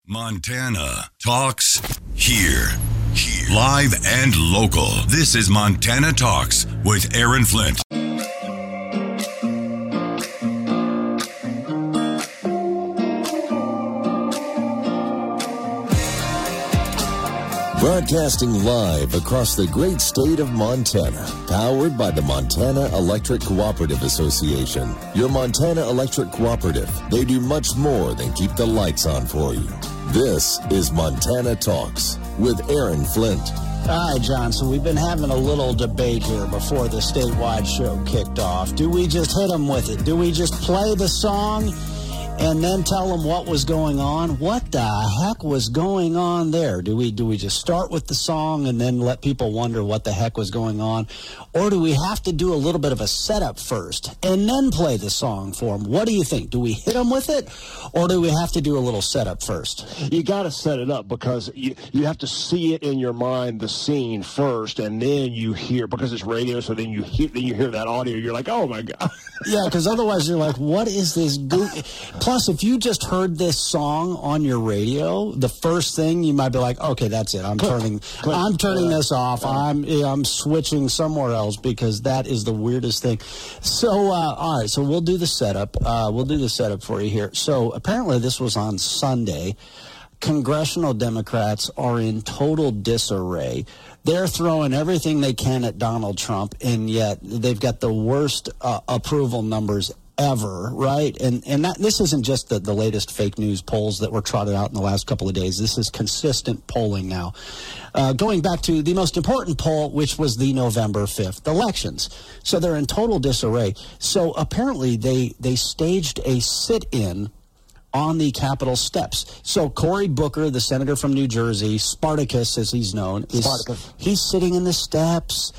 Montana Talks here. Live and local. This is Montana Talks with Aaron Flint. Broadcasting live across the great state of Montana, powered by the Montana Electric Cooperative Association. Your Montana Electric Cooperative, they do much more than keep the lights on for you. This is Montana Talks with Aaron Flint. All right, John, so we've been having a little debate here before the statewide show kicked off. Do we just hit them with it? Do we just play the song and then tell them what was going on? What the heck was going on there? Do we just start with the song and then let people wonder what the heck was going on? Or do we have to do a little bit of a setup first and then play the song for them? What do you think? Do we hit them with it, or do we have to do a little setup first? You got to set it up because you have to see it in your mind, the scene first, and then you hear, because it's radio, so then you hear that audio, you're like, oh my God. Yeah, because otherwise you're like, what is this Plus, if you just heard this song on your radio, the first thing you might be like, okay, that's it. I'm turning this off. I'm switching somewhere else because that is the weirdest thing. So, all right, so we'll do the setup. We'll do the setup for you here. So apparently this was on Sunday. Congressional Democrats are in total disarray. They're throwing everything they can at Donald Trump, and yet they've got the worst approval numbers ever, right? And this isn't just the latest fake news polls that were trotted out in the last couple of days. This is consistent polling now. Going back to the most important poll, which was the November 5th elections. So they're in total disarray. So apparently they staged a sit-in on the Capitol steps. So Cory Booker, the senator from New Jersey, Spartacus as he's known, he's sitting in the steps.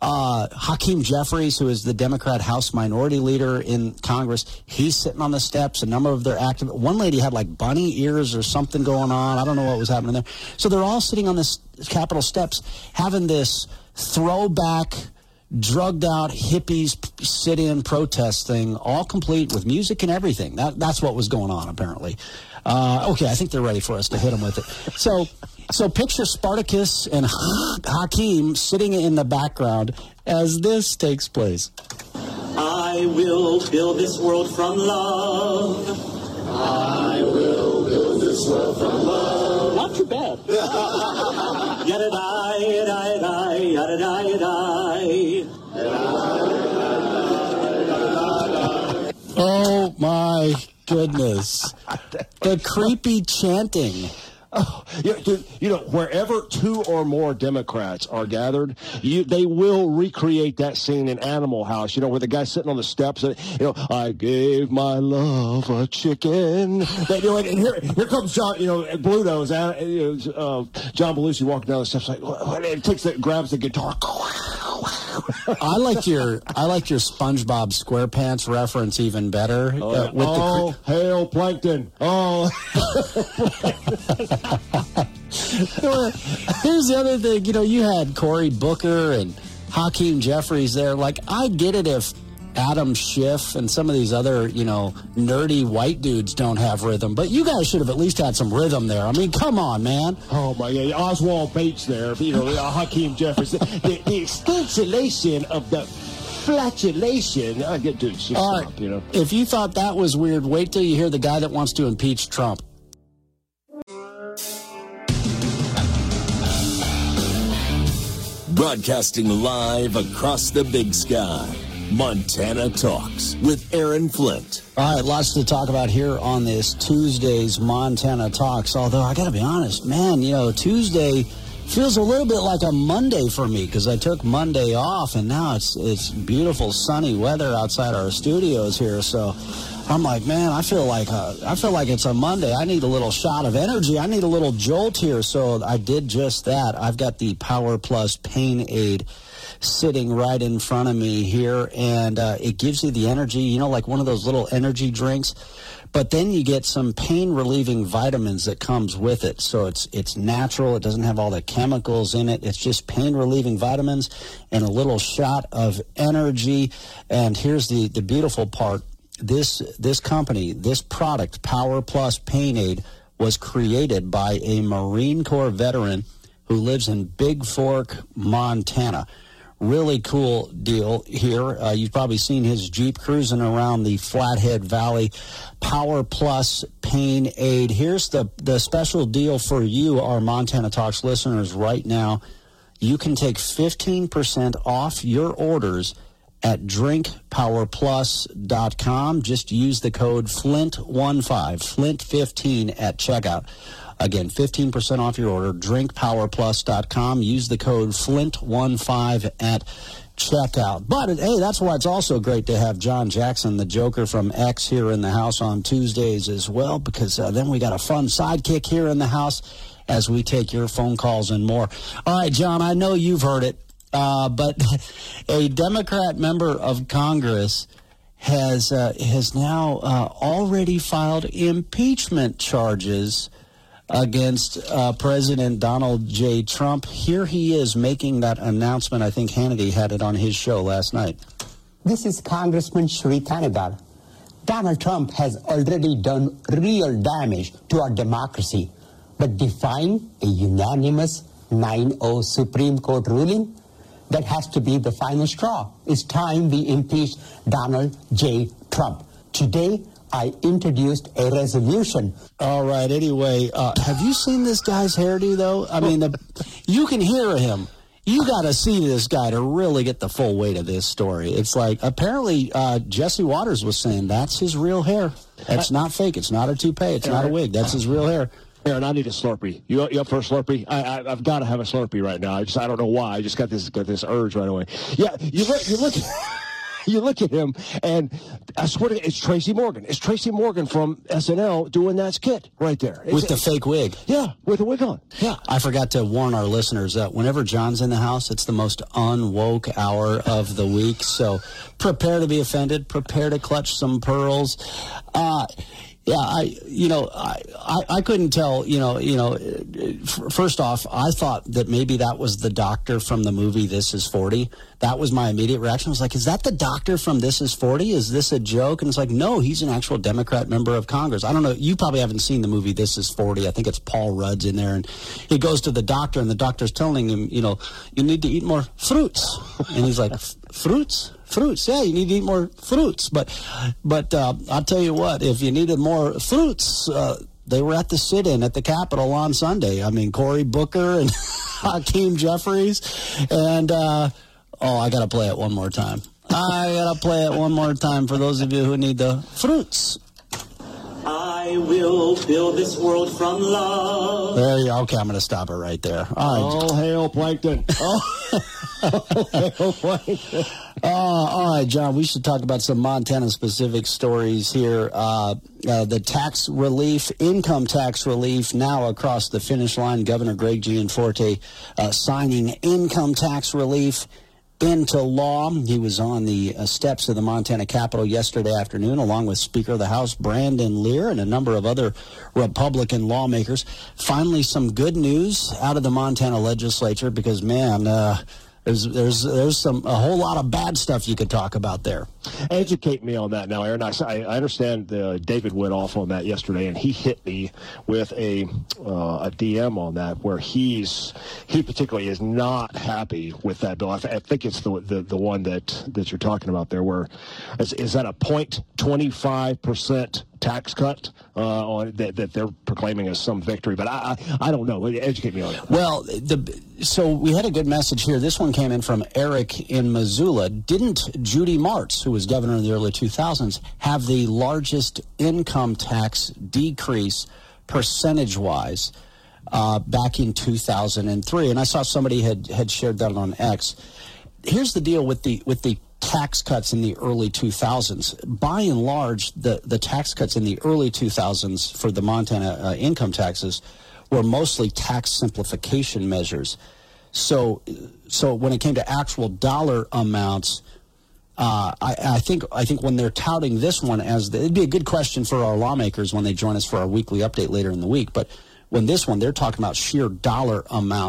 Hakeem Jeffries, who is the Democrat House Minority Leader in Congress, he's sitting on the steps. A number of their activists, one lady had like bunny ears or something going on. I don't know what was happening there. So they're all sitting on the Capitol steps having this throwback, drugged out hippies sit-in protest thing, all complete with music and everything. That's what was going on, apparently. Okay, I think they're ready for us to hit them with it. So picture Spartacus and Hakeem sitting in the background as this takes place. I will build this world from love. I will build this world from love. Not too bad. Yada-da, yada-da, yada-da, yada-da. Oh, my goodness. The creepy chanting. Oh, wherever two or more Democrats are gathered, they will recreate that scene in Animal House, where the guy's sitting on the steps, and, I gave my love a chicken. And here comes John, Blue Nose, John Belushi walking down the steps, grabs the guitar. I liked your SpongeBob SquarePants reference even better. Hail Plankton! Oh. Here's the other thing. You had Cory Booker and Hakeem Jeffries there. Like, I get it if Adam Schiff and some of these other, nerdy white dudes don't have rhythm, but you guys should have at least had some rhythm there. I mean, come on, man. Oh, my God. Oswald Bates there, Hakeem Jeffries. The extensilation of the flatulation. I get to stop, If you thought that was weird, wait till you hear the guy that wants to impeach Trump. Broadcasting live across the big sky. Montana Talks with Aaron Flint. All right, lots to talk about here on this Tuesday's Montana Talks. Although, I got to be honest, man, Tuesday feels a little bit like a Monday for me because I took Monday off, and now it's beautiful sunny weather outside our studios here. So I'm like, man, I feel like it's a Monday. I need a little shot of energy. I need a little jolt here. So I did just that. I've got the Power Plus Pain Aid sitting right in front of me here, and it gives you the energy, like one of those little energy drinks. But then you get some pain-relieving vitamins that comes with it. So it's natural. It doesn't have all the chemicals in it. It's just pain-relieving vitamins and a little shot of energy. And here's the beautiful part. This company, this product, Power Plus Pain Aid, was created by a Marine Corps veteran who lives in Big Fork, Montana. Really cool deal here. You've probably seen his Jeep cruising around the Flathead Valley. Power Plus Pain Aid. Here's the special deal for you, our Montana Talks listeners, right now. You can take 15% off your orders at drinkpowerplus.com. Just use the code FLINT15, FLINT15 at checkout. Again, 15% off your order, drinkpowerplus.com. Use the code FLINT15 at checkout. But, hey, that's why it's also great to have John Jackson, the Joker from X, here in the house on Tuesdays as well, because then we got a fun sidekick here in the house as we take your phone calls and more. All right, John, I know you've heard it, but a Democrat member of Congress has now already filed impeachment charges against President Donald J. Trump. Here he is making that announcement. I think Hannity had it on his show last night. This is Congressman Shri Thanedar. Donald Trump has already done real damage to our democracy, but defying a unanimous 9-0 Supreme Court ruling, that has to be the final straw. It's time we impeach Donald J. Trump. Today, I introduced a resolution. All right. Anyway, have you seen this guy's hairdo, though? I mean, you can hear him. You got to see this guy to really get the full weight of this story. It's like, apparently, Jesse Waters was saying that's his real hair. That's not fake. It's not a toupee. It's not a wig. That's his real hair. Aaron, I need a Slurpee. You up for a Slurpee? I've got to have a Slurpee right now. I don't know why. I just got this urge right away. Yeah, you look. You look at him, and I swear to you, it's Tracy Morgan. It's Tracy Morgan from SNL doing that skit right there. With the fake wig. Yeah, with a wig on. Yeah. I forgot to warn our listeners that whenever John's in the house, it's the most unwoke hour of the week. So prepare to be offended. Prepare to clutch some pearls. I couldn't tell, first off, I thought that maybe that was the doctor from the movie This Is 40. That was my immediate reaction. I was like, is that the doctor from This Is 40? Is this a joke? And it's like, no, he's an actual Democrat member of Congress. I don't know. You probably haven't seen the movie This Is 40. I think it's Paul Rudd's in there. And he goes to the doctor, and the doctor's telling him, you need to eat more fruits. And he's like, fruits? Fruits, yeah, you need to eat more fruits. But I'll tell you what, if you needed more fruits, they were at the sit-in at the Capitol on Sunday. I mean, Cory Booker and Hakeem Jeffries. And, I got to play it one more time. For those of you who need the fruits. I will build this world from love. There you go. Okay, I'm going to stop it right there. All right. All hail Plankton. All hail Plankton. All right, John, we should talk about some Montana-specific stories here. The tax relief, income tax relief, now across the finish line. Governor Greg Gianforte signing income tax relief into law. He was on the steps of the Montana Capitol yesterday afternoon, along with Speaker of the House Brandon Lear and a number of other Republican lawmakers. Finally, some good news out of the Montana legislature, because, man, there's a whole lot of bad stuff you could talk about there. Educate me on that now, Aaron. I understand David went off on that yesterday, and he hit me with a DM on that, where he particularly is not happy with that bill. I think it's the one that you're talking about there, where is that a 0.25% tax cut on that they're proclaiming as some victory, but I don't know. Educate me on it. Well, so we had a good message here. This one came in from Eric in Missoula. Didn't Judy Martz, who was governor in the early 2000s, have the largest income tax decrease percentage-wise back in 2003? And I saw somebody had shared that on X. Here's the deal with the tax cuts in the early 2000s. By and large, the tax cuts in the early 2000s for the Montana income taxes were mostly tax simplification measures. So when it came to actual dollar amounts, I think when they're touting this one it'd be a good question for our lawmakers when they join us for our weekly update later in the week. But when this one, they're talking about sheer dollar amount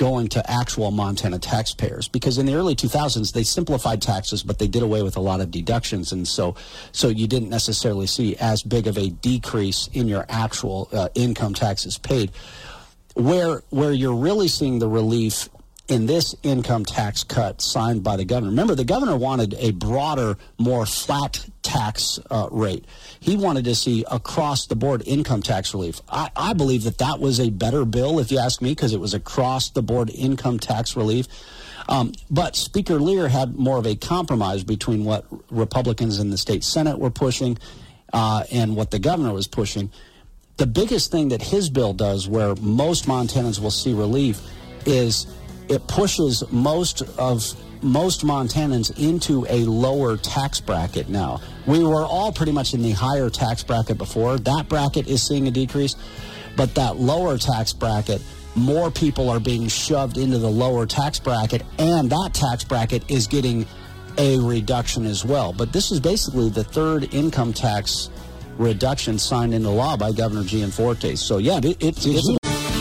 going to actual Montana taxpayers, because in the early 2000s they simplified taxes, but they did away with a lot of deductions, and so you didn't necessarily see as big of a decrease in your actual income taxes paid. Where you're really seeing the relief in this income tax cut signed by the governor. Remember, the governor wanted a broader, more flat tax rate. He wanted to see across-the-board income tax relief. I believe that was a better bill, if you ask me, because it was across-the-board income tax relief. But Speaker Lear had more of a compromise between what Republicans in the state Senate were pushing and what the governor was pushing. The biggest thing that his bill does, where most Montanans will see relief, is it pushes most Montanans into a lower tax bracket now. We were all pretty much in the higher tax bracket before. That bracket is seeing a decrease, but that lower tax bracket, more people are being shoved into the lower tax bracket, and that tax bracket is getting a reduction as well. But this is basically the third income tax reduction signed into law by Governor Gianforte. So, yeah, it's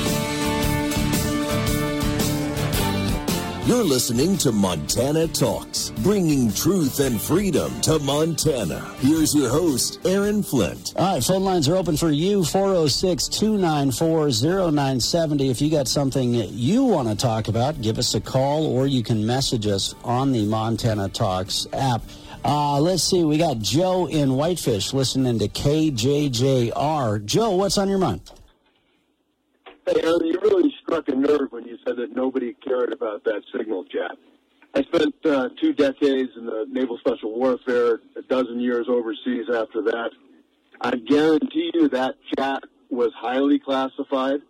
You're listening to Montana Talks, bringing truth and freedom to Montana. Here's your host, Aaron Flint. All right, phone lines are open for you, 406-294-0970. If you got something you want to talk about, give us a call, or you can message us on the Montana Talks app. Let's see, we got Joe in Whitefish listening to KJJR. Joe, what's on your mind? Hey, Aaron, you really struck a nerve when you said that nobody cared about that signal chat. I spent 2 decades in the Naval Special Warfare, a dozen years overseas after that. I guarantee you that chat was highly classified.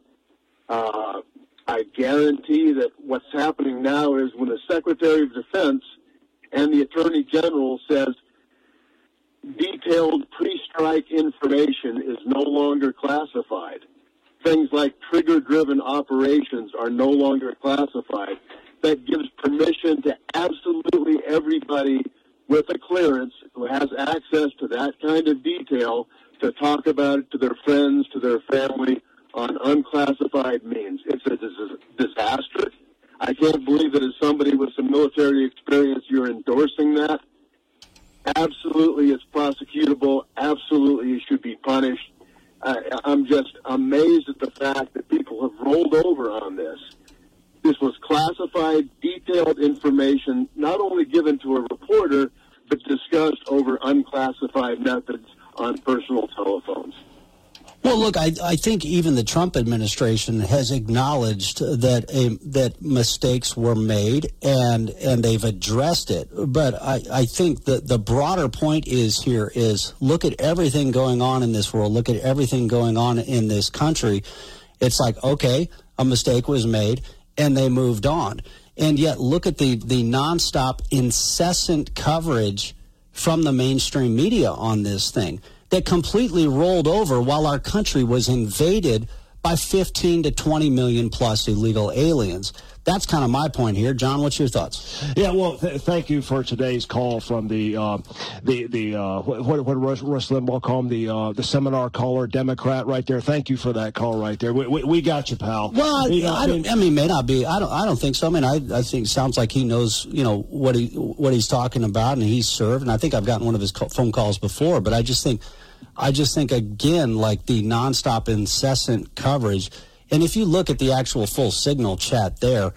I guarantee that what's happening now is when the Secretary of Defense and the Attorney General says detailed pre-strike information is no longer classified. Things like trigger-driven operations are no longer classified. That gives permission to absolutely everybody with a clearance who has access to that kind of detail to talk about it to their friends, to their family, on unclassified means. It's a disaster. I can't believe that as somebody with some military experience, you're endorsing that. Absolutely, it's prosecutable. Absolutely, it should be punished. I'm just amazed at the fact that people have rolled over on this. This was classified, detailed information, not only given to a reporter, but discussed over unclassified methods on personal telephones. Well, look, I think even the Trump administration has acknowledged that mistakes were made and they've addressed it. But I think that the broader point is look at everything going on in this world. Look at everything going on in this country. It's like, okay, a mistake was made and they moved on. And yet look at the nonstop, incessant coverage from the mainstream media on this thing that completely rolled over while our country was invaded by 15 to 20 million plus illegal aliens. That's kind of my point here. John, what's your thoughts? Yeah, well, thank you for today's call from what Rush Limbaugh call him, the seminar caller, Democrat, right there. Thank you for that call right there. We got you, pal. Well, I mean, may not be. I don't think so. I mean, I think it sounds like he knows, what he's talking about, and he's served. And I think I've gotten one of his phone calls before. But I just think again, like the nonstop, incessant coverage. And if you look at the actual full signal chat there,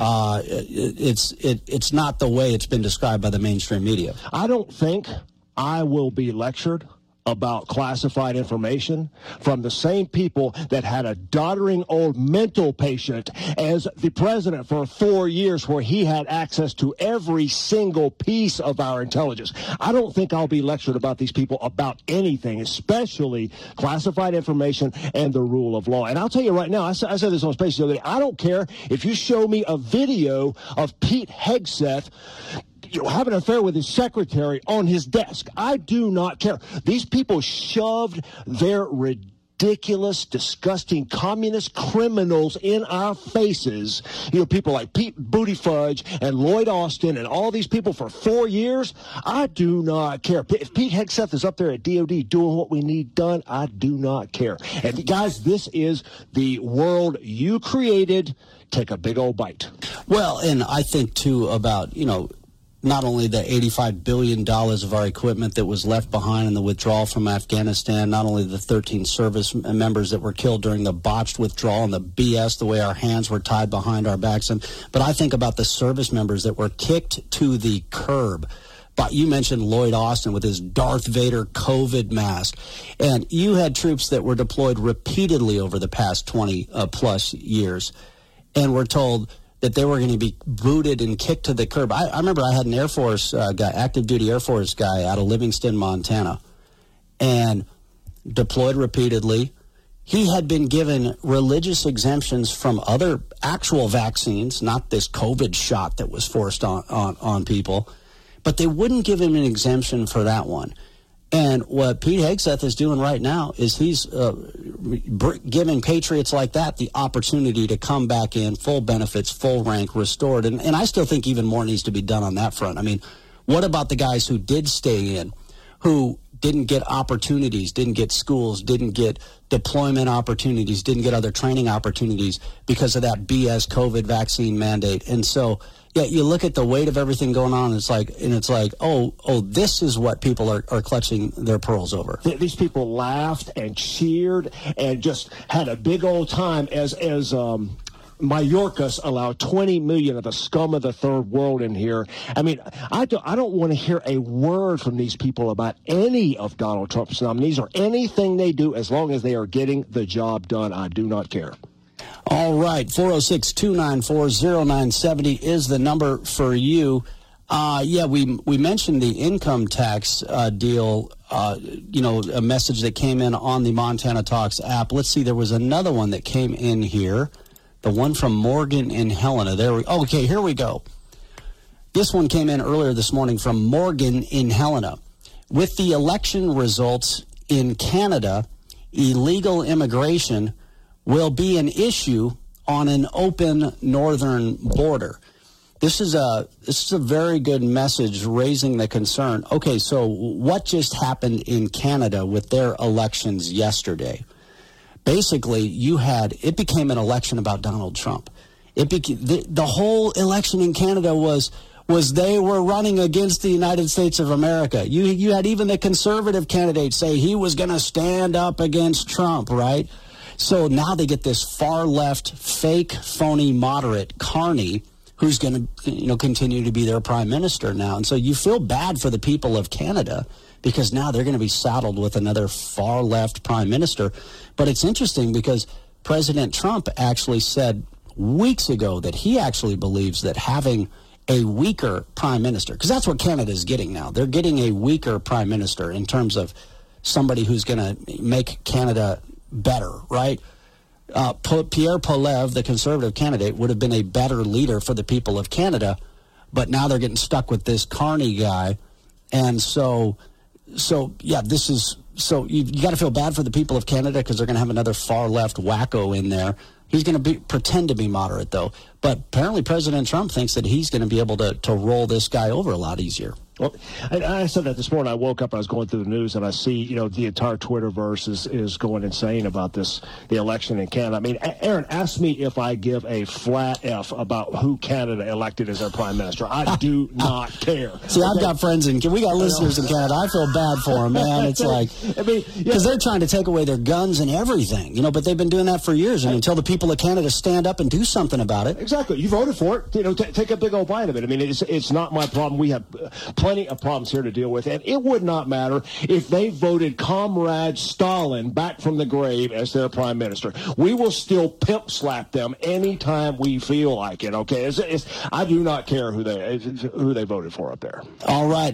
it's not the way it's been described by the mainstream media. I don't think I will be lectured about classified information from the same people that had a doddering old mental patient as the president for 4 years, where he had access to every single piece of our intelligence. I don't think I'll be lectured about these people about anything, especially classified information and the rule of law. And I'll tell you right now, I said this on Space the other day, I don't care if you show me a video of Pete Hegseth have an affair with his secretary on his desk. I do not care. These people shoved their ridiculous, disgusting communist criminals in our faces, people like Pete Buttigieg and Lloyd Austin and all these people for 4 years, I do not care. If Pete Hegseth is up there at DOD doing what we need done, I do not care. And guys, this is the world you created. Take a big old bite. Well, and I think, too, about, not only the $85 billion of our equipment that was left behind in the withdrawal from Afghanistan, not only the 13 service members that were killed during the botched withdrawal and the BS, the way our hands were tied behind our backs, but I think about the service members that were kicked to the curb. But you mentioned Lloyd Austin with his Darth Vader COVID mask, and you had troops that were deployed repeatedly over the past 20-plus years, and were told that they were going to be booted and kicked to the curb. I remember I had an Air Force guy, active duty Air Force guy out of Livingston, Montana, and deployed repeatedly. He had been given religious exemptions from other actual vaccines, not this COVID shot that was forced on people, but they wouldn't give him an exemption for that one. And what Pete Hegseth is doing right now is he's giving patriots like that the opportunity to come back in, full benefits, full rank, restored. And I still think even more needs to be done on that front. I mean, what about the guys who did stay in, who didn't get opportunities, didn't get schools, didn't get deployment opportunities, didn't get other training opportunities because of that BS COVID vaccine mandate? And so, yeah, you look at the weight of everything going on, and it's like, oh, this is what people are clutching their pearls over. These people laughed and cheered and just had a big old time as Mayorkas allowed 20 million of the scum of the third world in here. I mean, I don't want to hear a word from these people about any of Donald Trump's nominees or anything they do as long as they are getting the job done. I do not care. All right, 406-294-0970 is the number for you. We mentioned the income tax deal, a message that came in on the Montana Talks app. Let's see, there was another one that came in here, the one from Morgan in Helena. Okay, here we go. This one came in earlier this morning from Morgan in Helena. With the election results in Canada, illegal immigration will be an issue on an open northern border. This is a very good message raising the concern. Okay, so what just happened in Canada with their elections yesterday? Basically, it became an election about Donald Trump. The whole election in Canada was they were running against the United States of America. You had even the conservative candidate say he was going to stand up against Trump, right? So now they get this far-left, fake, phony, moderate Carney who's going to continue to be their prime minister now. And so you feel bad for the people of Canada because now they're going to be saddled with another far-left prime minister. But it's interesting because President Trump actually said weeks ago that he actually believes that having a weaker prime minister, because that's what Canada is getting now. They're getting a weaker prime minister in terms of somebody who's going to make Canada better, right? Pierre Poilievre, the conservative candidate, would have been a better leader for the people of Canada, but now they're getting stuck with this Carney guy. And so you got to feel bad for the people of Canada because they're going to have another far-left wacko in there. He's going to pretend to be moderate, though. But apparently President Trump thinks that he's going to be able to roll this guy over a lot easier. Well, I said that this morning. I woke up, I was going through the news, and I see, the entire Twitterverse is going insane about the election in Canada. I mean, Aaron asked me if I give a flat F about who Canada elected as their prime minister. I do not care. See, I've got friends we got listeners in Canada. I feel bad for them, man. It's like, because they're trying to take away their guns and everything, but they've been doing that for years. And until the people of Canada stand up and do something about it. Exactly. You voted for it. Take a big old bite of it. I mean, it's not my problem. We have plenty of problems here to deal with, and it would not matter if they voted Comrade Stalin back from the grave as their prime minister. We will still pimp slap them anytime we feel like it. Okay, I do not care who they voted for up there. All right,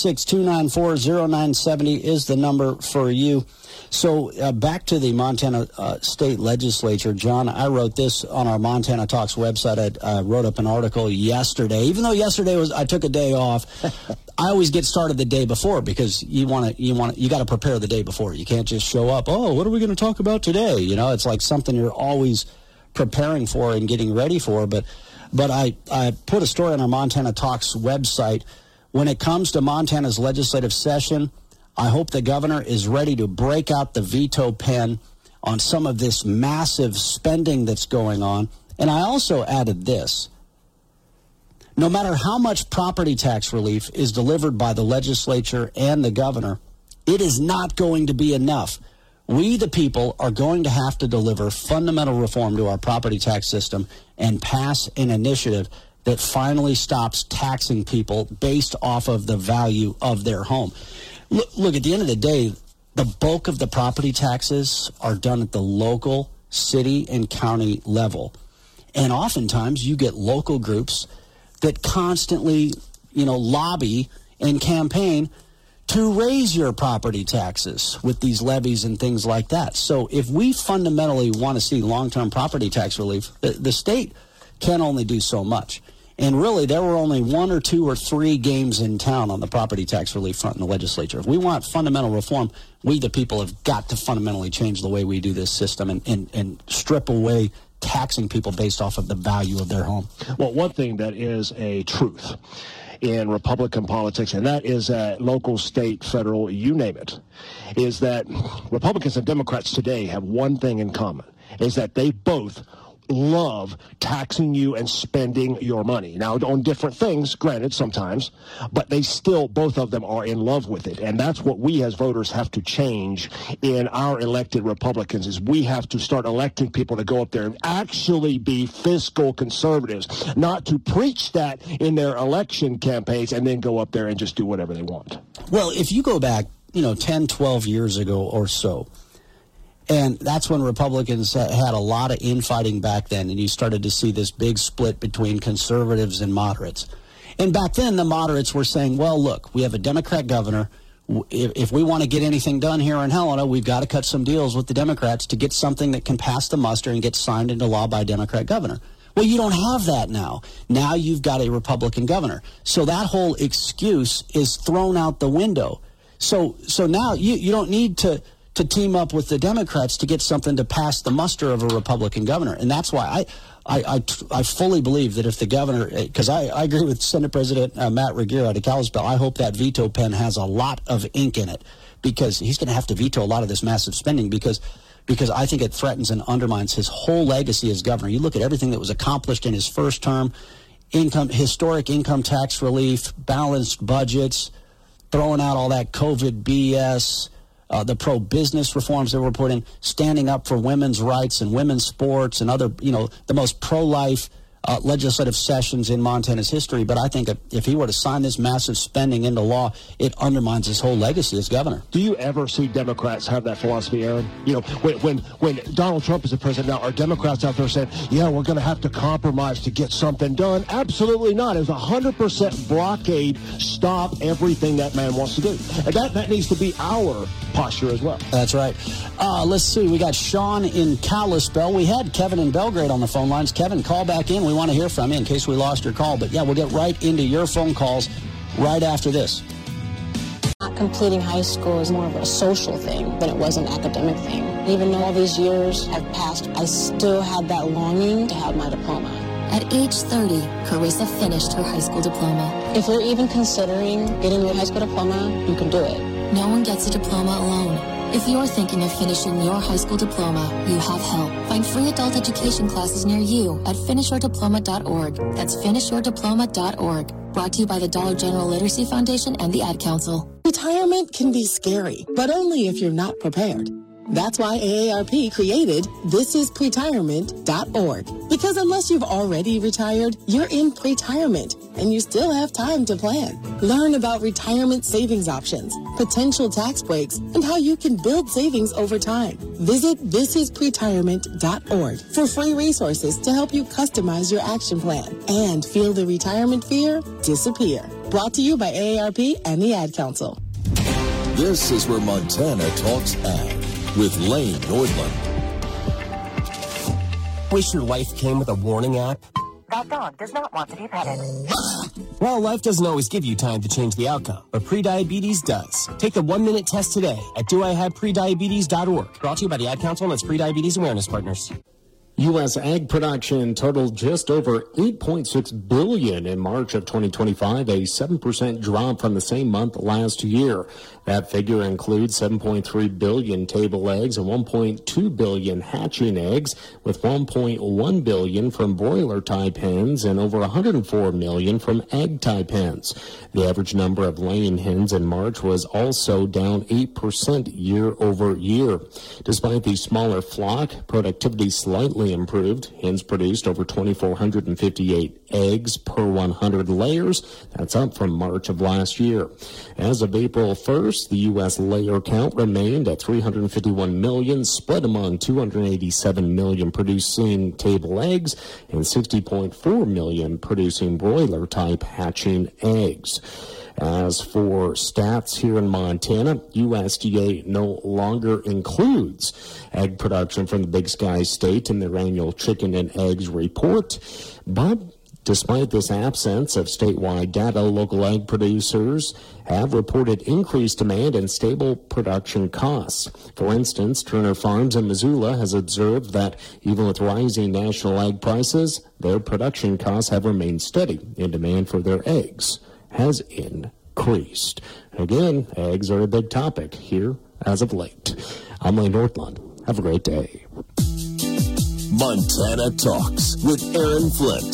406-294-0970 is the number for you. So back to the Montana State Legislature, John, I wrote this on our Montana Talks website. I wrote up an article yesterday. Even though yesterday I took a day off, always get started the day before because you got to prepare the day before. You can't just show up. Oh, what are we going to talk about today? You know, it's like something you're always preparing for and getting ready for. But I put a story on our Montana Talks website. When it comes to Montana's legislative session, I hope the governor is ready to break out the veto pen on some of this massive spending that's going on. And I also added this. No matter how much property tax relief is delivered by the legislature and the governor, it is not going to be enough. We, the people, are going to have to deliver fundamental reform to our property tax system and pass an initiative that finally stops taxing people based off of the value of their home. Look, at the end of the day, the bulk of the property taxes are done at the local, city, and county level. And oftentimes you get local groups that constantly, lobby and campaign to raise your property taxes with these levies and things like that. So if we fundamentally want to see long-term property tax relief, the state can only do so much. And really, there were only 1 or 2 or 3 games in town on the property tax relief front in the legislature. If we want fundamental reform, we, the people, have got to fundamentally change the way we do this system and strip away taxing people based off of the value of their home. Well, one thing that is a truth in Republican politics, and that is local, state, federal, you name it, is that Republicans and Democrats today have one thing in common, is that they both love taxing you and spending your money. Now, on different things, granted, sometimes, but they still, both of them are in love with it. And that's what we as voters have to change in our elected Republicans, is we have to start electing people to go up there and actually be fiscal conservatives, not to preach that in their election campaigns and then go up there and just do whatever they want. Well, if you go back, 10, 12 years ago or so, and that's when Republicans had a lot of infighting back then, and you started to see this big split between conservatives and moderates. And back then, the moderates were saying, well, look, we have a Democrat governor. If we want to get anything done here in Helena, we've got to cut some deals with the Democrats to get something that can pass the muster and get signed into law by a Democrat governor. Well, you don't have that now. Now you've got a Republican governor. So that whole excuse is thrown out the window. So now you don't need to team up with the Democrats to get something to pass the muster of a Republican governor. And that's why I fully believe that if the governor, because I agree with Senate President Matt Regier out of Kalispell, I hope that veto pen has a lot of ink in it, because he's going to have to veto a lot of this massive spending because I think it threatens and undermines his whole legacy as governor. You look at everything that was accomplished in his first term, historic income tax relief, balanced budgets, throwing out all that COVID BS, the pro-business reforms that were put in, standing up for women's rights and women's sports and other, the most pro-life legislative sessions in Montana's history. But I think if he were to sign this massive spending into law, it undermines his whole legacy as governor. Do you ever see Democrats have that philosophy, Aaron? When Donald Trump is the president now, are Democrats out there saying, yeah, we're going to have to compromise to get something done? Absolutely not. It's 100% blockade, stop everything that man wants to do. And that needs to be our posture as well. That's right. Let's see. We got Sean in Kalispell. We had Kevin in Belgrade on the phone lines. Kevin, call back in. We want to hear from you in case we lost your call. But, yeah, we'll get right into your phone calls right after this. Not completing high school is more of a social thing than it was an academic thing. Even though all these years have passed, I still had that longing to have my diploma. At age 30, Carissa finished her high school diploma. If you're even considering getting your high school diploma, you can do it. No one gets a diploma alone. If you're thinking of finishing your high school diploma, you have help. Find free adult education classes near you at finishyourdiploma.org. That's finishyourdiploma.org. Brought to you by the Dollar General Literacy Foundation and the Ad Council. Retirement can be scary, but only if you're not prepared. That's why AARP created thisispretirement.org. Because unless you've already retired, you're in pretirement, and you still have time to plan. Learn about retirement savings options, potential tax breaks, and how you can build savings over time. Visit thisispretirement.org for free resources to help you customize your action plan and feel the retirement fear disappear. Brought to you by AARP and the Ad Council. This is where Montana Talks Ag with Lane Nordlund. Wish your wife came with a warning app? That dog does not want to be petted. Well, life doesn't always give you time to change the outcome, but prediabetes does. Take the 1-minute test today at doihaveprediabetes.org. Brought to you by the Ad Council and its Prediabetes Awareness Partners. U.S. ag production totaled just over $8.6 billion in March of 2025, a 7% drop from the same month last year. That figure includes 7.3 billion table eggs and 1.2 billion hatching eggs, with 1.1 billion from broiler-type hens and over 104 million from egg-type hens. The average number of laying hens in March was also down 8% year over year. Despite the smaller flock, productivity slightly improved. Hens produced over 2,458 eggs per 100 layers. That's up from March of last year. As of April 1st, the U.S. layer count remained at 351 million, split among 287 million producing table eggs and 60.4 million producing broiler-type hatching eggs. As for stats here in Montana, USDA no longer includes egg production from the Big Sky State in their annual chicken and eggs report. But despite this absence of statewide data, local egg producers have reported increased demand and stable production costs. For instance, Turner Farms in Missoula has observed that even with rising national egg prices, their production costs have remained steady, and demand for their eggs has increased. Again, eggs are a big topic here as of late. I'm Lane Northland. Have a great day. Montana Talks with Aaron Flint.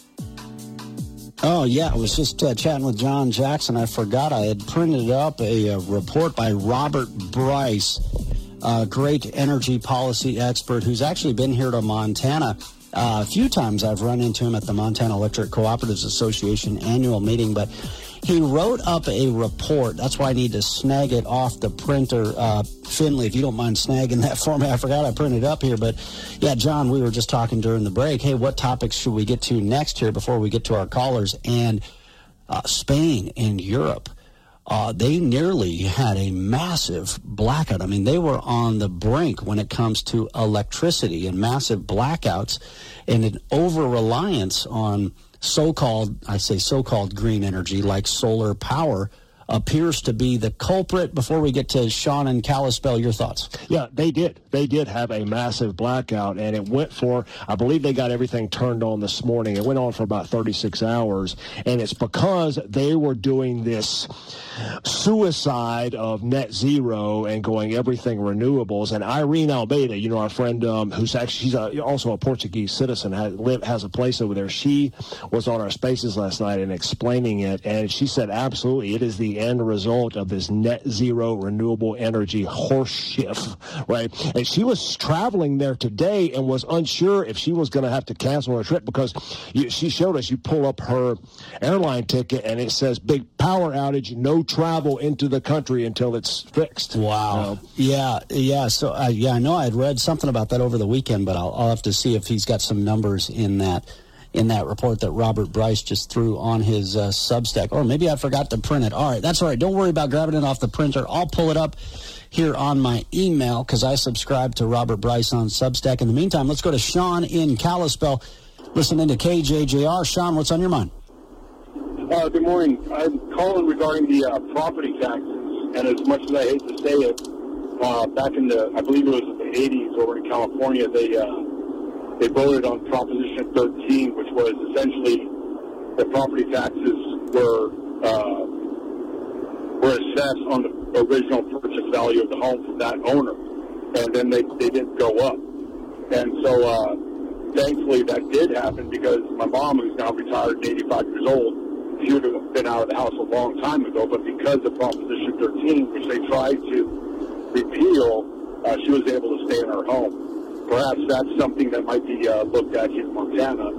Oh, yeah, I was just chatting with John Jackson. I forgot I had printed up a report by Robert Bryce, a great energy policy expert who's actually been here to Montana. A few times I've run into him at the Montana Electric Cooperatives Association annual meeting, but he wrote up a report. That's why I need to snag it off the printer. Finley, if you don't mind snagging that for me. I forgot I printed it up here. But, yeah, John, we were just talking during the break. Hey, what topics should we get to next here before we get to our callers? And Spain and Europe, they nearly had a massive blackout. I mean, they were on the brink when it comes to electricity and massive blackouts and an over-reliance on so-called green energy like solar power appears to be the culprit. Before we get to Sean and Kalispell, your thoughts? Yeah, they did. They did have a massive blackout, and it went for, I believe they got everything turned on this morning. It went on for about 36 hours, and it's because they were doing this suicide of net zero and going everything renewables. And Irene Almeida, you know, our friend who's actually, she's also a Portuguese citizen, has a place over there. She was on our Spaces last night and explaining it, and she said absolutely it is the end result of this net zero renewable energy horse shift, right? And she was traveling there today and was unsure if she was going to have to cancel her trip because she showed us, you pull up her airline ticket and it says big power outage, no travel into the country until it's fixed. Wow. Yeah. So, I know I had read something about that over the weekend, but I'll have to see if he's got some numbers in that report that Robert Bryce just threw on his Substack. Or maybe I forgot to print it. All right, that's all right. Don't worry about grabbing it off the printer. I'll pull it up here on my email because I subscribe to Robert Bryce on Substack. In the meantime, let's go to Sean in Kalispell, listening to KJJR. Sean, what's on your mind? Good morning. I'm calling regarding the property taxes, and as much as I hate to say it, back in I believe it was in the 80s over in California, they voted on Proposition 13, which was essentially the property taxes were assessed on the original purchase value of the home from that owner, and then they didn't go up. And so thankfully that did happen because my mom, who's now retired and 85 years old, she would have been out of the house a long time ago, but because of Proposition 13, which they tried to repeal, she was able to stay in her home. Perhaps that's something that might be looked at here in Montana.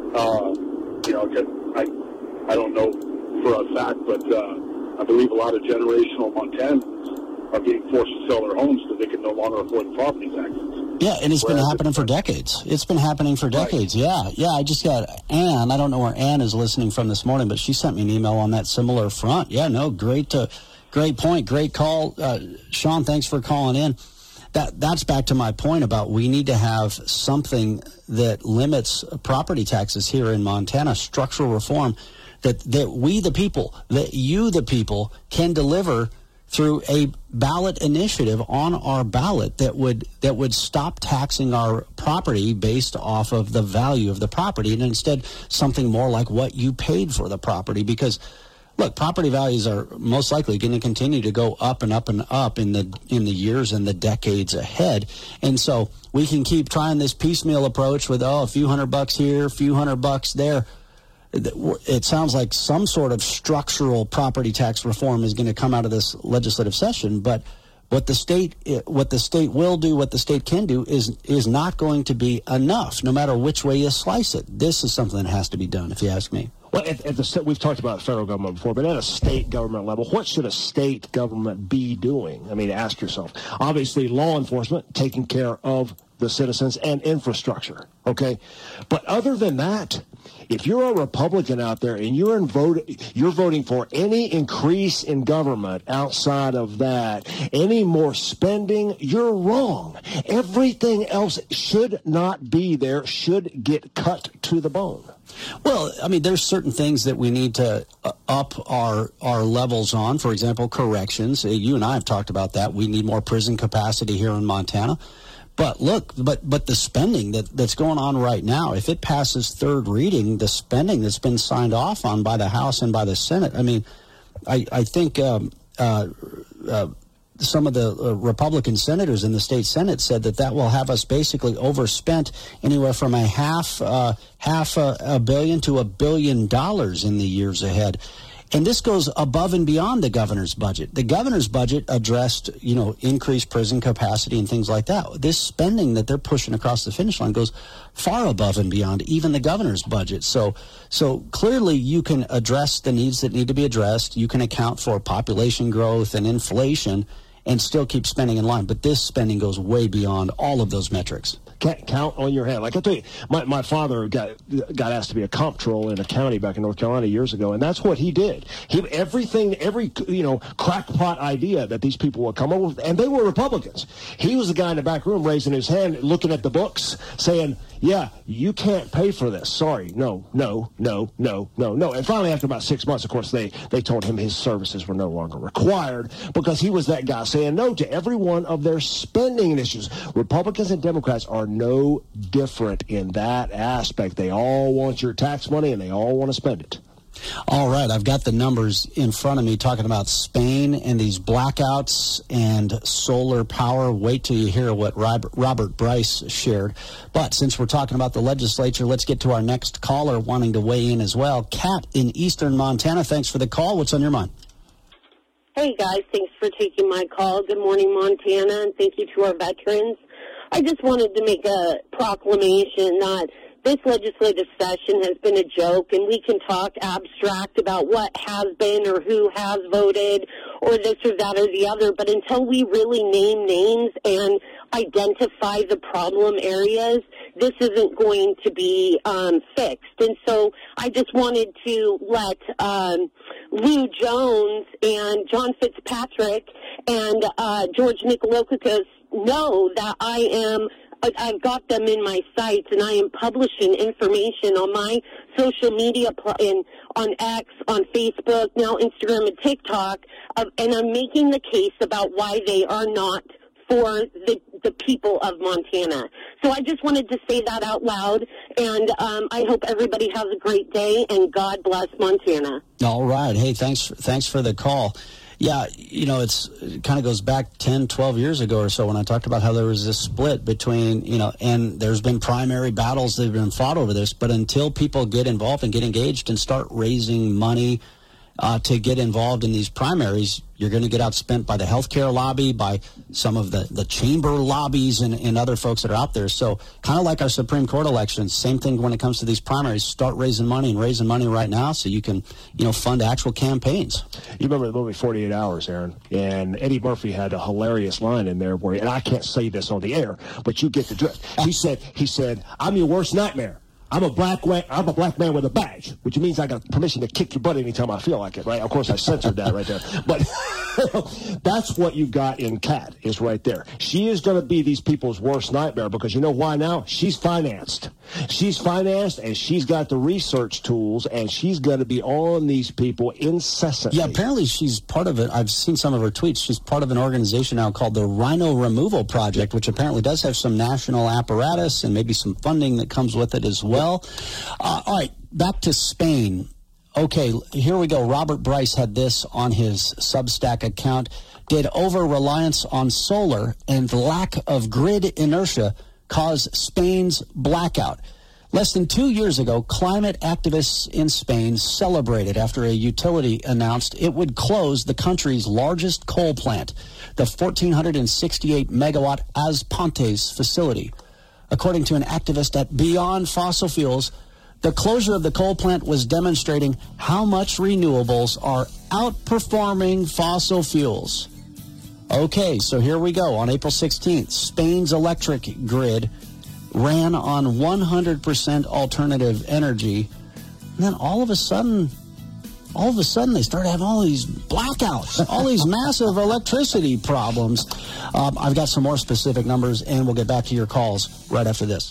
I don't know for a fact, but I believe a lot of generational Montanans are being forced to sell their homes because they can no longer afford property taxes. Yeah, and it's been happening for decades. It's been happening for decades. Right. Yeah. I just got Ann. I don't know where Ann is listening from this morning, but she sent me an email on that similar front. Yeah, no, great point, great call. Sean, thanks for calling in. That's back to my point about we need to have something that limits property taxes here in Montana, structural reform. that we the people, that you the people, can deliver through a ballot initiative on our ballot that would stop taxing our property based off of the value of the property, and instead something more like what you paid for the property. Because look, property values are most likely going to continue to go up and up and up in the years and the decades ahead. And so we can keep trying this piecemeal approach with, a few $100 here, a few $100 there. It sounds like some sort of structural property tax reform is going to come out of this legislative session, but what the state will do, what the state can do, is not going to be enough, no matter which way you slice it. This is something that has to be done, if you ask me. Well, we've talked about the federal government before, but at a state government level, what should a state government be doing? I mean, ask yourself. Obviously, law enforcement, taking care of the citizens, and infrastructure, okay? But other than that, if you're a Republican out there and you're voting for any increase in government outside of that, any more spending, you're wrong. Everything else should not be there, should get cut to the bone. Well, I mean, there's certain things that we need to up our levels on. For example, corrections. You and I have talked about that. We need more prison capacity here in Montana. But look, but the spending that's going on right now, if it passes third reading, the spending that's been signed off on by the House and by the Senate, I mean, I think some of the Republican senators in the state Senate said that will have us basically overspent anywhere from half a billion to $1 billion in the years ahead. And this goes above and beyond the governor's budget. The governor's budget addressed, increased prison capacity and things like that. This spending that they're pushing across the finish line goes far above and beyond even the governor's budget. So clearly you can address the needs that need to be addressed. You can account for population growth and inflation and still keep spending in line. But this spending goes way beyond all of those metrics. Can't count on your hand. Like I tell you, my father got asked to be a comptroller in a county back in North Carolina years ago, and that's what he did. Every crackpot idea that these people would come up with, and they were Republicans. He was the guy in the back room raising his hand, looking at the books, saying, "Yeah, you can't pay for this. Sorry, no." And finally, after about 6 months, of course, they told him his services were no longer required because he was that guy saying no to every one of their spending initiatives. Republicans and Democrats are no different in that aspect. They all want your tax money and they all want to spend it. All right, I've got the numbers in front of me talking about Spain and these blackouts and solar power. Wait till you hear what Robert Bryce shared. But since we're talking about the legislature, let's get to our next caller wanting to weigh in as well. Kat in eastern Montana, thanks for the call. What's on your mind? Hey, guys, thanks for taking my call. Good morning, Montana, and thank you to our veterans. I just wanted to make a proclamation that this legislative session has been a joke, and we can talk abstract about what has been or who has voted or this or that or the other, but until we really name names and identify the problem areas, this isn't going to be fixed. And so I just wanted to let Lou Jones and John Fitzpatrick and George Nikolakis know that I've got them in my sights, and I am publishing information on my social media on X, on Facebook, now Instagram and TikTok, and I'm making the case about why they are not for the people of Montana. So I just wanted to say that out loud, and I hope everybody has a great day, and God bless Montana. All right. Hey, thanks for the call. Yeah, it kind of goes back 10, 12 years ago or so when I talked about how there was this split between, and there's been primary battles that have been fought over this, but until people get involved and get engaged and start raising money to get involved in these primaries, you're going to get outspent by the healthcare lobby, by some of the chamber lobbies and other folks that are out there. So kind of like our Supreme Court elections, same thing when it comes to these primaries. Start raising money right now so you can, fund actual campaigns. You remember the movie 48 Hours, Aaron? And Eddie Murphy had a hilarious line in there where, and I can't say this on the air, but you get the drift. He said, "I'm your worst nightmare. I'm a black man with a badge," which means I got permission to kick your butt anytime I feel like it, right? Of course, I censored that right there. But That's what you got in Kat, is right there. She is going to be these people's worst nightmare because you know why now? She's financed. She's financed, and she's got the research tools, and she's going to be on these people incessantly. Yeah, apparently she's part of it. I've seen some of her tweets. She's part of an organization now called the Rhino Removal Project, which apparently does have some national apparatus and maybe some funding that comes with it as well. All right, back to Spain. Okay, here we go. Robert Bryce had this on his Substack account. Did over-reliance on solar and lack of grid inertia cause Spain's blackout? Less than 2 years ago, climate activists in Spain celebrated after a utility announced it would close the country's largest coal plant, the 1,468-megawatt As Pontes facility. According to an activist at Beyond Fossil Fuels, the closure of the coal plant was demonstrating how much renewables are outperforming fossil fuels. Okay, so here we go. On April 16th, Spain's electric grid ran on 100% alternative energy. And then all of a sudden they started having all these blackouts, all these massive electricity problems. I've got some more specific numbers, and we'll get back to your calls right after this.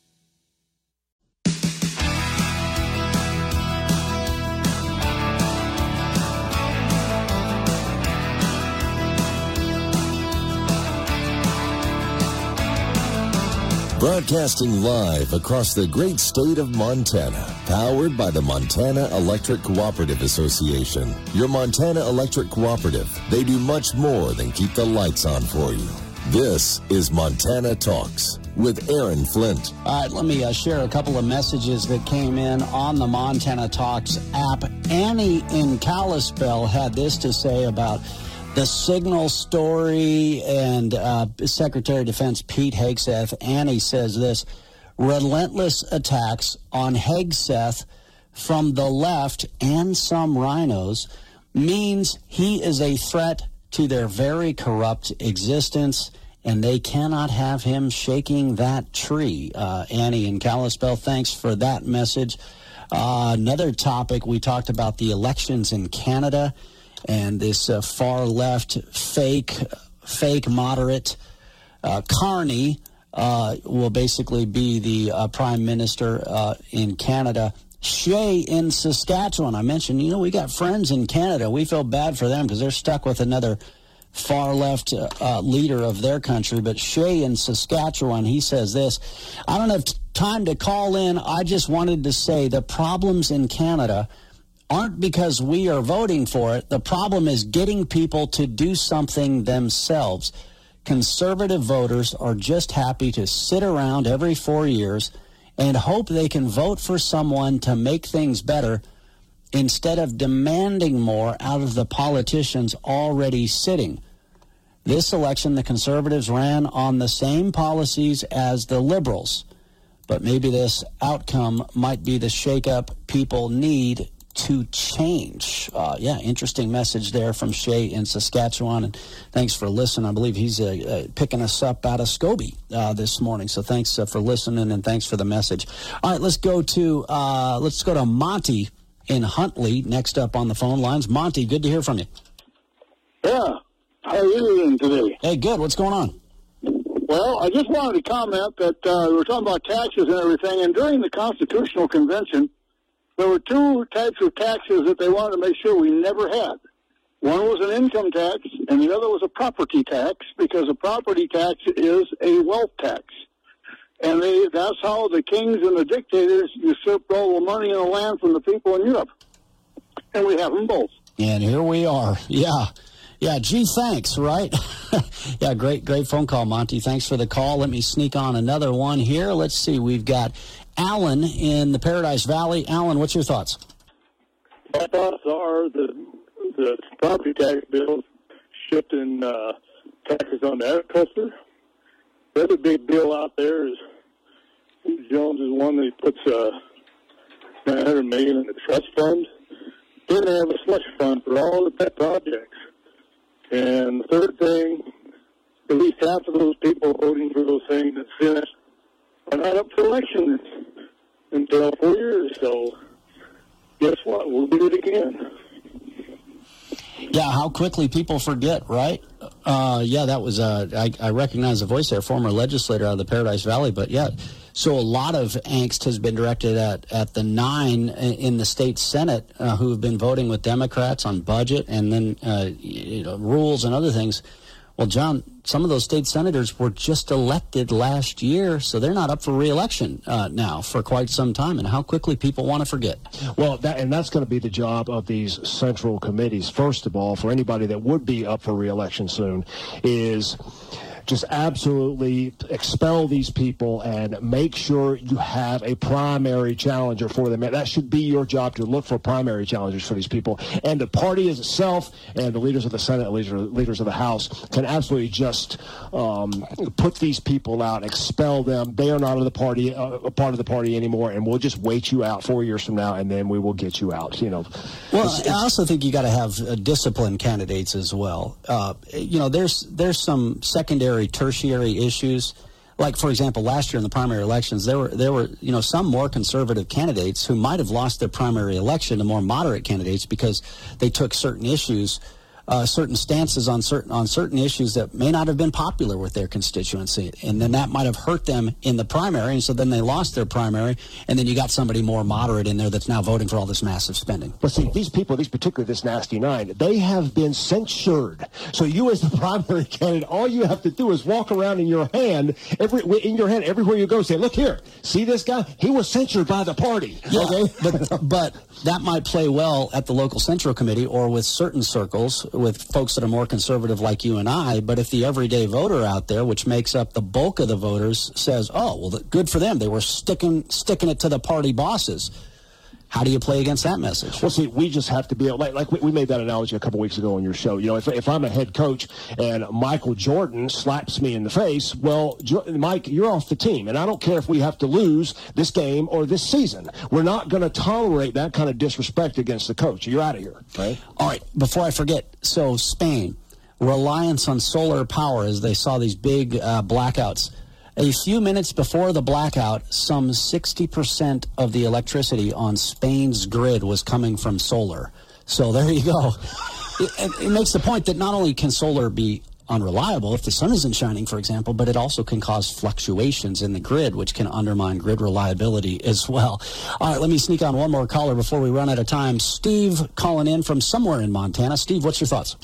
Broadcasting live across the great state of Montana, powered by the Montana Electric Cooperative Association. Your Montana Electric Cooperative. They do much more than keep the lights on for you. This is Montana Talks with Aaron Flint. All right, let me share a couple of messages that came in on the Montana Talks app. Annie in Kalispell had this to say about the Signal story and Secretary of Defense Pete Hegseth. Annie says this: relentless attacks on Hegseth from the left and some rhinos means he is a threat to their very corrupt existence, and they cannot have him shaking that tree. Annie in Kalispell, thanks for that message. Another topic, we talked about the elections in Canada and this far left fake moderate Carney will basically be the prime minister in Canada. Shea in Saskatchewan, I mentioned, we got friends in Canada. We feel bad for them because they're stuck with another far left leader of their country. But Shea in Saskatchewan, he says this: I don't have time to call in. I just wanted to say the problems in Canada aren't because we are voting for it. The problem is getting people to do something themselves. Conservative voters are just happy to sit around every 4 years and hope they can vote for someone to make things better instead of demanding more out of the politicians already sitting. This election, the Conservatives ran on the same policies as the Liberals, but maybe this outcome might be the shakeup people need to change. Interesting message there from Shea in Saskatchewan, and thanks for listening. I believe he's picking us up out of Scobie this morning, so thanks for listening and thanks for the message. All right, let's go to Monty in Huntley next up on the phone lines. Monty, good to hear from you. Yeah, how are you doing today? Hey, good. What's going on? Well, I just wanted to comment that we were talking about taxes and everything, and during the Constitutional Convention, there were two types of taxes that they wanted to make sure we never had. One was an income tax, and the other was a property tax, because a property tax is a wealth tax. And that's how the kings and the dictators usurped all the money and the land from the people in Europe. And we have them both. And here we are. Yeah, gee, thanks, right? Yeah, great phone call, Monty. Thanks for the call. Let me sneak on another one here. Let's see. We've got Alan in the Paradise Valley. Alan, what's your thoughts? My thoughts are the property tax bill shifting taxes on agriculture. The other big bill out there is Jones is one that puts $900 million in the trust fund. Then they have a slush fund for all the pet projects. And the third thing, at least half of those people voting for those things in the Senate are not up for election until 4 years. So guess what? We'll do it again. Yeah, how quickly people forget, right? Yeah, that was, I recognize the voice there, former legislator out of the Paradise Valley, but yeah. So a lot of angst has been directed at the 9 in the state Senate who have been voting with Democrats on budget and then rules and other things. Well, John, some of those state senators were just elected last year, so they're not up for re-election now for quite some time, and how quickly people want to forget. Well, that's going to be the job of these central committees. First of all, for anybody that would be up for re-election soon, is just absolutely expel these people and make sure you have a primary challenger for them. That should be your job, to look for primary challengers for these people. And the party as itself and the leaders of the Senate, leaders of the House, can absolutely just put these people out, expel them. They are not of the party, a part of the party anymore, and we'll just wait you out 4 years from now, and then we will get you out. Well, I also think you got to have disciplined candidates as well. There's some secondary, tertiary issues. Like, for example, last year in the primary elections, there were some more conservative candidates who might have lost their primary election to more moderate candidates because they took certain issues, certain stances on certain issues that may not have been popular with their constituency, and then that might have hurt them in the primary, and so then they lost their primary, and then you got somebody more moderate in there that's now voting for all this massive spending. But see, these people, particularly this nasty 9, they have been censured. So you, as the primary candidate, all you have to do is walk around in your hand everywhere you go, say, "Look here, see this guy? He was censured by the party." Yeah, okay? but that might play well at the local central committee or with certain circles, with folks that are more conservative like you and I. But if the everyday voter out there, which makes up the bulk of the voters, says, "Oh, well, good for them, they were sticking it to the party bosses," how do you play against that message? Well, see, we just have to be like we made that analogy a couple weeks ago on your show. If I'm a head coach and Michael Jordan slaps me in the face, well, Mike, you're off the team, and I don't care if we have to lose this game or this season. We're not going to tolerate that kind of disrespect against the coach. You're out of here, right? All right, before I forget, so Spain, reliance on solar power as they saw these big blackouts. A few minutes before the blackout, some 60% of the electricity on Spain's grid was coming from solar. So there you go. It makes the point that not only can solar be unreliable if the sun isn't shining, for example, but it also can cause fluctuations in the grid, which can undermine grid reliability as well. All right, let me sneak on one more caller before we run out of time. Steve calling in from somewhere in Montana. Steve, what's your thoughts?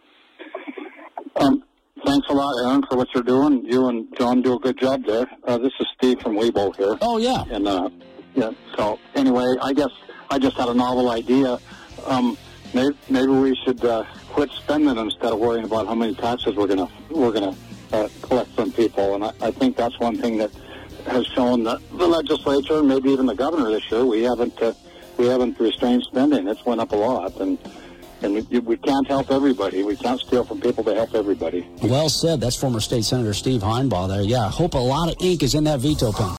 Thanks a lot, Aaron, for what you're doing. You and John do a good job there. This is Steve from Weibo here. Oh, yeah. And, so anyway, I guess I just had a novel idea. Maybe we should quit spending instead of worrying about how many taxes we're gonna collect from people. And I think that's one thing that has shown the legislature and maybe even the governor this year. We haven't restrained spending. It's went up a lot, and we can't help everybody. We can't steal from people to help everybody. Well said. That's former State Senator Steve Heinbaugh there. Yeah, I hope a lot of ink is in that veto pen.